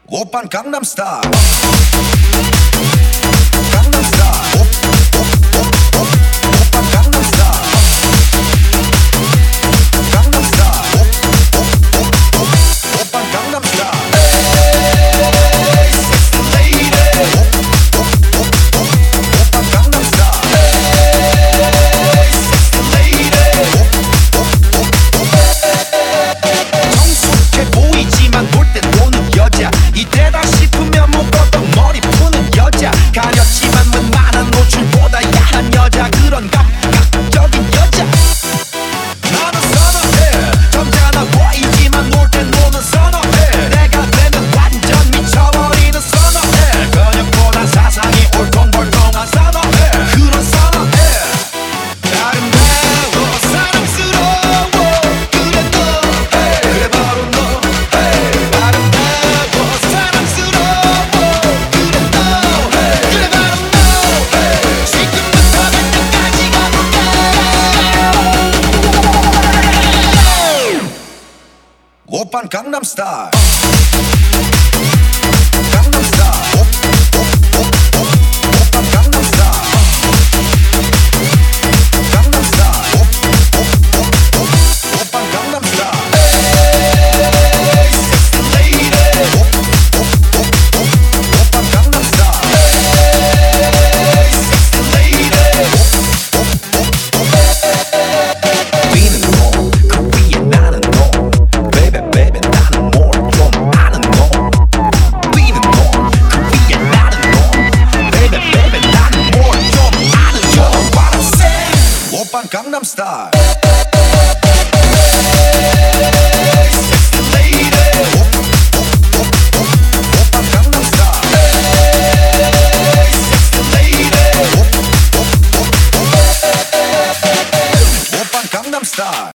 오빤 강남스타일 강남스타일 오빤 강남스타일 강남스타일 오빤 강남스타일 Hey sexy lady 오빤 강남스타일 Hey sexy lady 성숙해 보이지만 볼 땐 노는 여자 이때다 싶으면 묶었던 머리 푸는 여자 가렸지만 웬만한 노출보다 야한 여자 그런 감각적인 여자 나는 선호해 점잖아 보이지만 놀 땐 노는 선호해 내가 되면 완전 미쳐버리는 선호해 근육보다 사상이 올통벌통한 선호해 그런 선호해 아름다워 사랑스러워 그래 너 그래 바로 너 아름다워 사랑스러워 그래 너 그래 바로 너 지금부터 갈 때까지 가볼까 오빤 강남스타일